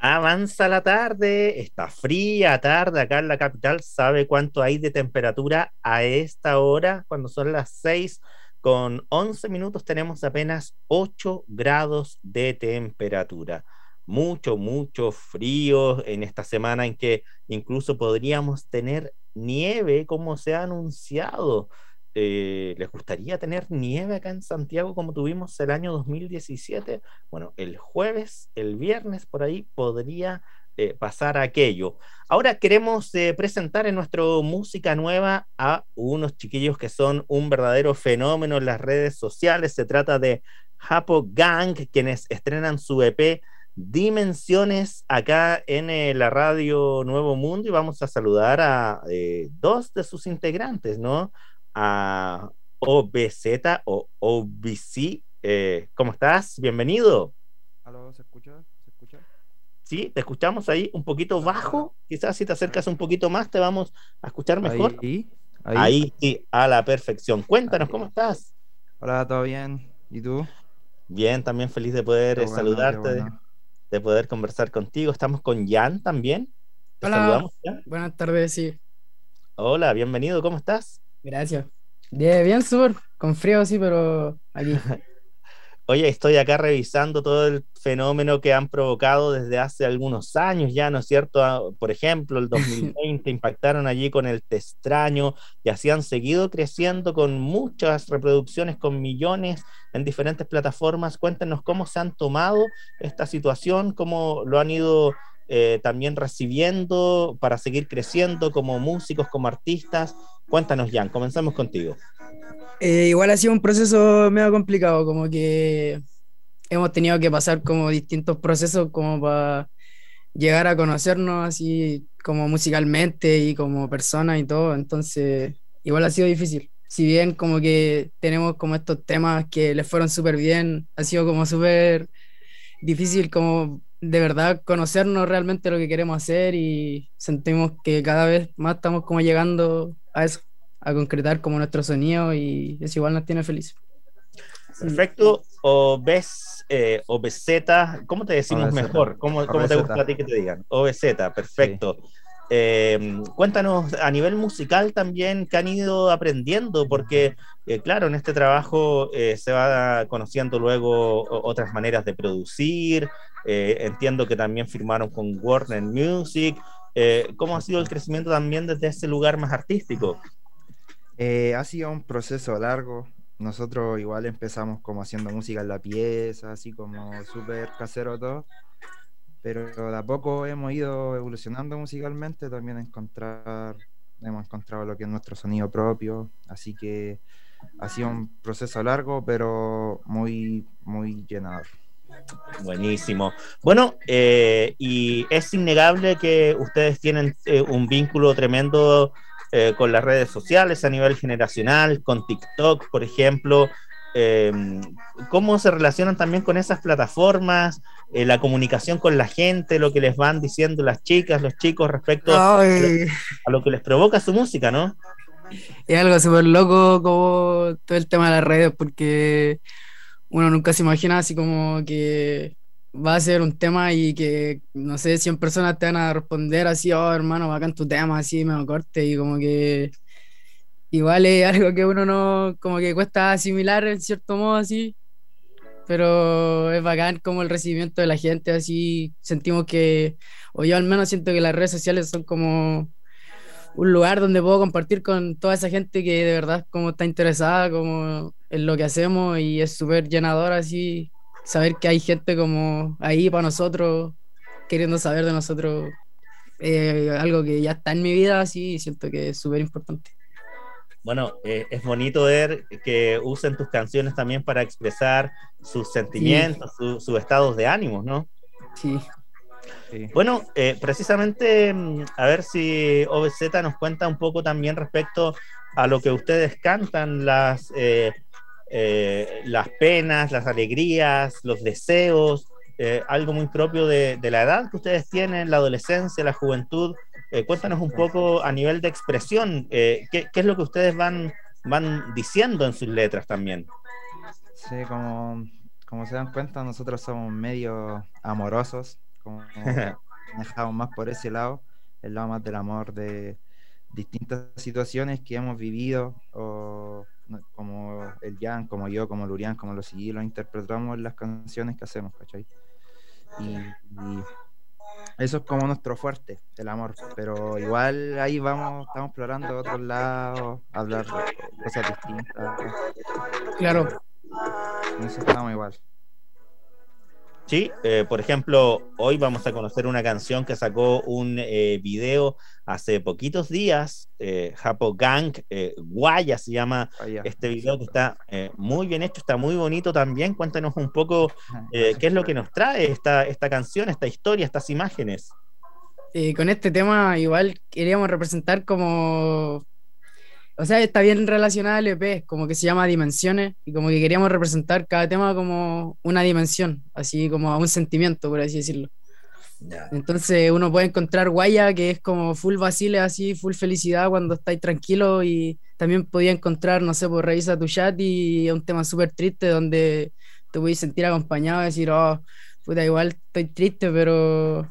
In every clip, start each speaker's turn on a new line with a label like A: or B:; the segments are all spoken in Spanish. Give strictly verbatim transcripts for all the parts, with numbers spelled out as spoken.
A: Avanza la tarde, está fría tarde acá en la capital. ¿Sabe cuánto hay de temperatura a esta hora? Cuando son las seis con once minutos tenemos apenas ocho grados de temperatura. Mucho, mucho frío en esta semana en que incluso podríamos tener nieve como se ha anunciado. Eh, ¿les gustaría tener nieve acá en Santiago como tuvimos el año dos mil diecisiete? Bueno, el jueves, el viernes, por ahí podría eh, pasar aquello. Ahora queremos eh, presentar en nuestro Música Nueva a unos chiquillos que son un verdadero fenómeno en las redes sociales. Se trata de Japo Gang, quienes estrenan su E P Dimensiones acá en eh, la radio Nuevo Mundo y vamos a saludar a eh, dos de sus integrantes, ¿no? A O B Z o O B C. Eh, ¿cómo estás? Bienvenido.
B: ¿Aló? ¿Se escucha? ¿Se escucha?
A: Sí, te escuchamos ahí un poquito
B: Aló, aló.
A: bajo. Quizás si te
B: A ver.
A: acercas un poquito más te vamos a escuchar mejor.
B: Ahí, ahí.
A: Ahí sí, a la perfección. Cuéntanos, ¿cómo
B: Ahí.
A: estás?
B: Hola, ¿todo bien? ¿Y tú?
A: Bien, también feliz de poder
B: Qué
A: eh,
B: bueno, qué
A: saludarte, de,
B: bueno.
A: de poder conversar contigo. Estamos con Jan también. Te
C: Hola,
A: saludamos, Jan.
C: buenas tardes, sí,
A: Hola, bienvenido, ¿cómo estás?
C: gracias. Bien, bien, súper, con frío, sí, pero aquí.
A: Oye, estoy acá revisando todo el fenómeno que han provocado desde hace algunos años ya, ¿no es cierto? Ah, por ejemplo, el dos mil veinte impactaron allí con el Te extraño y así han seguido creciendo con muchas reproducciones, con millones en diferentes plataformas. Cuéntenos cómo se han tomado esta situación, cómo lo han ido eh, también recibiendo para seguir creciendo como músicos, como artistas. Cuéntanos, Jan, comenzamos contigo.
C: Eh, igual ha sido un proceso medio complicado, como que hemos tenido que pasar como distintos procesos como para llegar a conocernos así como musicalmente y como persona y todo, entonces igual ha sido difícil. Si bien como que tenemos como estos temas que les fueron súper bien, ha sido como súper difícil como de verdad conocernos realmente lo que queremos hacer y sentimos que cada vez más estamos como llegando a eso, a concretar como nuestro sonido y eso igual nos tiene felices. Sí.
A: Perfecto. O ves eh, O B Z, ¿cómo te decimos
B: O B Z.
A: mejor? ¿Cómo, cómo te
B: O B Z.
A: gusta a ti que te digan? O B Z,
B: Sí.
A: perfecto. Eh, cuéntanos a nivel musical también qué han ido aprendiendo, porque eh, claro, en este trabajo eh, se va conociendo luego o- otras maneras de producir. Eh, entiendo que también firmaron con Warner Music. Eh, ¿cómo ha sido el
B: Exacto.
A: crecimiento también desde ese lugar más artístico?
B: Eh, ha sido un proceso largo. Nosotros igual empezamos como haciendo música en la pieza, así como súper casero todo. Pero de a poco hemos ido evolucionando musicalmente, también encontrar, hemos encontrado lo que es nuestro sonido propio, así que ha sido un proceso largo, pero muy, muy llenador.
A: Buenísimo. Bueno, eh, y es innegable que ustedes tienen eh, un vínculo tremendo eh, con las redes sociales a nivel generacional, con TikTok, por ejemplo. Eh, ¿Cómo se relacionan también con esas plataformas, eh, la comunicación con la gente, lo que les van diciendo las chicas, los chicos respecto a lo,
C: Ay,
A: a lo que les provoca su música, ¿no?
C: es algo súper loco como todo el tema de las redes porque uno nunca se imagina así como que va a ser un tema y que, no sé, cien personas te van a responder así, oh hermano, bacán tu tema, así, me corte y como que igual es algo que uno no, como que cuesta asimilar en cierto modo así, pero es bacán como el recibimiento de la gente, así sentimos que, o yo al menos siento que las redes sociales son como un lugar donde puedo compartir con toda esa gente que de verdad como está interesada como en lo que hacemos y es súper llenador así saber que hay gente como ahí para nosotros, queriendo saber de nosotros, eh, algo que ya está en mi vida así y siento que es súper importante.
A: Bueno, eh, es bonito ver que usen tus canciones también para expresar sus
C: Sí,
A: sentimientos, su- sus estados de ánimos, ¿no?
C: sí.
B: Sí.
A: Bueno, eh, precisamente, mm, a ver si O B Z nos cuenta un poco también respecto a lo que ustedes cantan, las, eh, eh, las penas, las alegrías, los deseos, eh, algo muy propio de, de la edad que ustedes tienen, la adolescencia, la juventud. Eh, cuéntanos un
B: Exacto.
A: poco a nivel de expresión, eh, ¿qué, qué es lo que ustedes van, van diciendo en sus letras también?
B: Sí, como, como se dan cuenta, nosotros somos medio amorosos, como manejamos más por ese lado, el lado más del amor, de distintas situaciones que hemos vivido, o no, como el Jan, como yo, como Lurian, como los Sigui, lo interpretamos en las canciones que hacemos, ¿cachai? Y, y eso es como nuestro fuerte, el amor, pero igual ahí vamos, estamos explorando otros lados, hablar de cosas distintas.
C: Claro.
B: En eso estamos igual.
A: Sí, eh, por ejemplo, hoy vamos a conocer una canción que sacó un eh, video hace poquitos días, eh, Japo Gang, eh, Guaya se llama
B: Vaya.
A: este video, que está eh, muy bien hecho, está muy bonito también. Cuéntanos un poco eh, qué es lo que nos trae esta, esta canción, esta historia, estas imágenes.
C: Eh, con este tema igual queríamos representar como, o sea, está bien relacionada al E P, como que se llama Dimensiones, y como que queríamos representar cada tema como una dimensión, así como un sentimiento, por así decirlo.
A: Ya.
C: Entonces uno puede encontrar Guaya, que es como full vacile, así, full felicidad cuando estáis tranquilo, y también podía encontrar, no sé, pues revisa tu chat y es un tema súper triste donde te podéis sentir acompañado y decir, oh, puta, igual estoy triste, pero...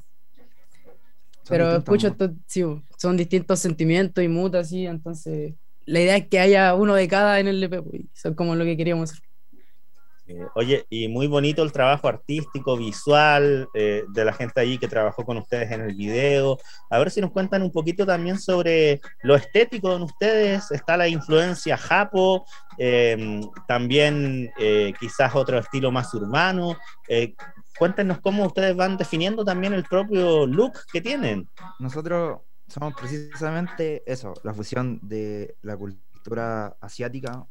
B: Son
C: Pero
B: distintos
C: escucho,
B: mundos.
C: esto, sí, son distintos sentimientos y moods así, entonces la idea es que haya uno de cada en el E P, pues, y eso es como lo que queríamos hacer.
A: Eh, oye, y muy bonito el trabajo artístico, visual, eh, de la gente allí que trabajó con ustedes en el video. A ver si nos cuentan un poquito también sobre lo estético en ustedes. Está la influencia japo, eh, también eh, quizás otro estilo más urbano. Eh, cuéntenos cómo ustedes van definiendo también el propio look que tienen.
B: Nosotros somos precisamente eso, la fusión de la cultura asiática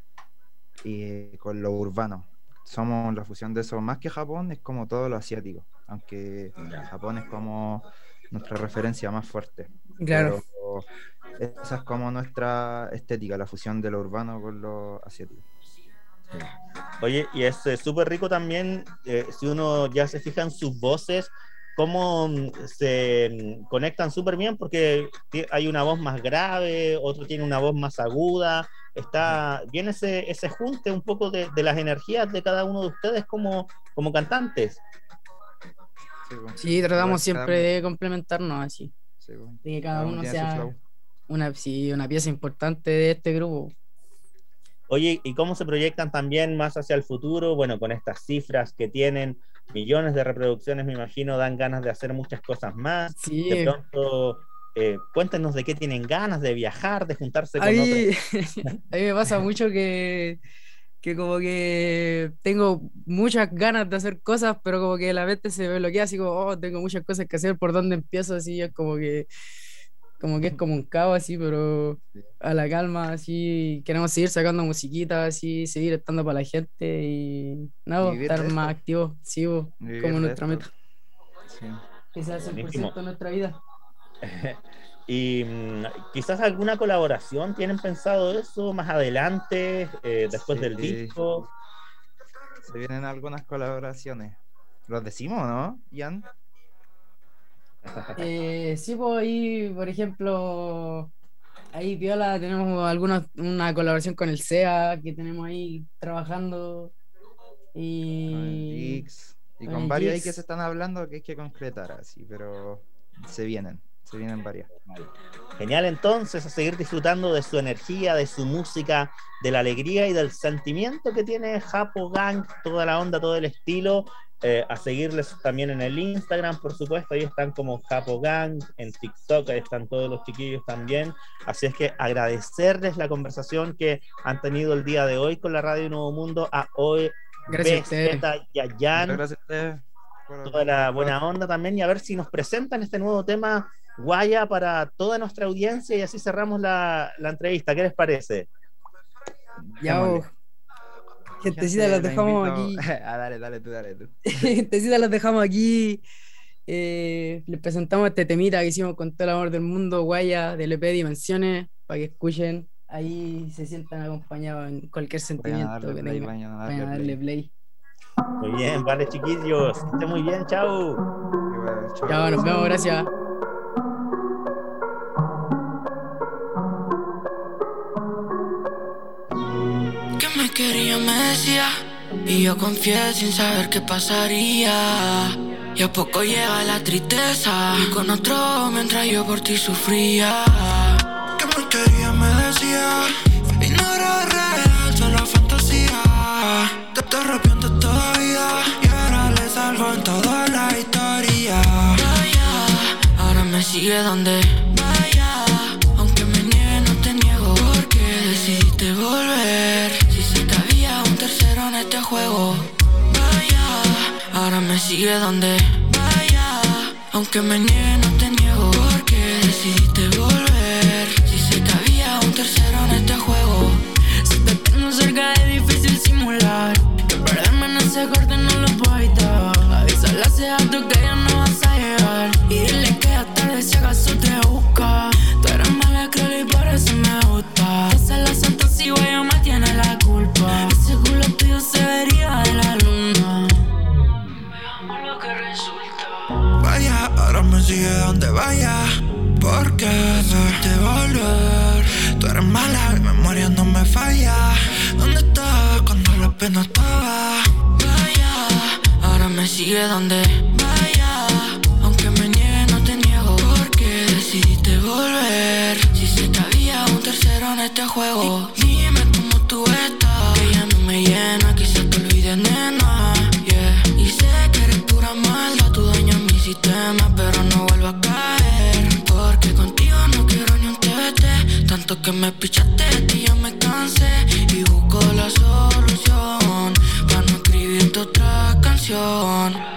B: y con lo urbano. Somos la fusión de eso, más que Japón, es como todo lo asiático, aunque Japón es como nuestra referencia más fuerte.
C: Claro.
B: Pero esa es como nuestra estética, la fusión de lo urbano con lo asiático.
A: Oye, y es súper rico también, eh, si uno ya se fija en sus voces, cómo mm, se mm, conectan súper bien, porque ti- hay una voz más grave, otro tiene una voz más aguda. Está bien ese, ese junte un poco de, de las energías de cada uno de ustedes como, como cantantes.
B: Sí, bueno.
C: Sí, tratamos
B: Igual
C: siempre
B: cada-
C: de complementarnos así,
B: sí, bueno.
C: de que cada
B: Cada
C: uno
B: tiene su
C: sea
B: flow.
C: una, sí, una pieza importante de este grupo.
A: Oye, ¿y cómo se proyectan también más hacia el futuro? Bueno, con estas cifras que tienen, millones de reproducciones, me imagino, dan ganas de hacer muchas cosas más.
C: Sí,
A: De pronto, eh, cuéntenos de qué tienen ganas, de viajar, de juntarse
C: a
A: con otros.
C: mí, a mí me pasa mucho que, que como que tengo muchas ganas de hacer cosas, pero como que la mente se me bloquea, así como, oh, tengo muchas cosas que hacer, ¿por dónde empiezo? Así es como que, como que es como un caos así, pero a la calma, así, queremos seguir sacando musiquita, así, seguir estando para la gente y nada,
B: Y vivir
C: estar
B: de
C: más
B: esto.
C: activos, sí, bo,
B: Vivir
C: como
B: de
C: nuestra
B: esto.
C: meta,
B: Sí.
C: que sea cien por
A: Buenísimo.
C: ciento de nuestra vida.
A: Y mm, quizás alguna colaboración, ¿tienen pensado eso más adelante, eh, después
B: Sí.
A: del disco?
B: Se vienen algunas colaboraciones. ¿Los decimos, no, Jan?
C: Eh, sí, pues ahí, por ejemplo, ahí Piola tenemos algunos, una colaboración con el S E A que tenemos ahí trabajando
B: Con el
C: y
B: Jix. Y
C: con
B: con
C: el
B: varios ahí
C: Jix.
B: que se están hablando que hay que concretar así, pero se vienen, se vienen varias.
A: Genial, entonces, a seguir disfrutando de su energía, de su música, de la alegría y del sentimiento que tiene Japo Gang, toda la onda, todo el estilo. Eh, a seguirles también en el Instagram, por supuesto, ahí están como Japo Gang, en TikTok, ahí están todos los chiquillos también. Así es que agradecerles la conversación que han tenido el día de hoy con la Radio Nuevo Mundo, a hoy,
C: Gracias a ustedes.
A: Besta y a
B: Muchas
A: Jan,
B: gracias a ustedes por-
A: toda la
B: por-
A: buena onda también, y a ver si nos presentan este nuevo tema Guaya para toda nuestra audiencia, y así cerramos la, la entrevista. ¿Qué les parece?
C: Ya,
B: Démosle.
C: bo. Gentecita,
B: Gente,
C: los
B: la
C: dejamos
B: invito-
C: aquí.
B: ah, dale, dale tú, dale tú.
C: Gentecita, los dejamos aquí. Eh, les presentamos este temita que hicimos con todo el amor del mundo, Guaya, del E P Dimensiones, para que escuchen. Ahí se sientan acompañados en cualquier
B: Vayan a
C: sentimiento
B: darle
C: que
B: play,
C: tengan.
B: vayan a
C: Vayan a
B: darle
C: darle
B: play.
C: play.
A: Muy bien, vale, chiquillos. Que estén muy bien, chao.
B: Igual, chao.
C: Ya, nos vemos, gracias.
D: Que me quería, me decía, y yo confié sin saber qué pasaría. y a poco llega la tristeza. Y con otro mientras yo por ti sufría.
E: Que me quería, me decía, y no era real, solo fantasía. Te, te arrepientes todavía, y ahora le salgo en toda la historia.
D: Vaya, ahora me sigue donde vaya. Aunque me niegue no te niego, porque decidiste volver. Si sé que había un tercero en este juego. Vaya, ahora me sigue donde vaya. Aunque me niegue no te niego, porque decidiste volver. Si sé que había un tercero en este juego.
F: Si te tengo cerca es difícil simular, que perderme en ese corte no lo puedo evitar. Avísale a ese gato que ya no vas a llegar, y dile que ya tarde si acaso te busca. Tú eres mala, creo, y por eso me gusta. Esa es la santa, si ella me tiene la culpa. Ese culo tuyo se vería de la luna. Veamos lo que resulta.
E: Vaya, ahora me sigue donde vaya, porque decidiste volver. Tú eres mala, mi memoria no me falla. ¿Dónde estabas cuando la pena estaba?
D: Vaya, ahora me sigue donde vaya. Aunque me niegue no te niego, porque decidiste volver. Si sé que había un tercero en este juego. Dime cómo tú estás, que ya no me llena, quizás te olvides, nena, yeah. Y sé que eres pura maldad, tú dañas mi sistema, pero no vuelvo a caer, porque contigo no quiero ni un tete. Tanto que me pichaste, de ti ya me cansé, y busco la solución para no escribirte otra canción.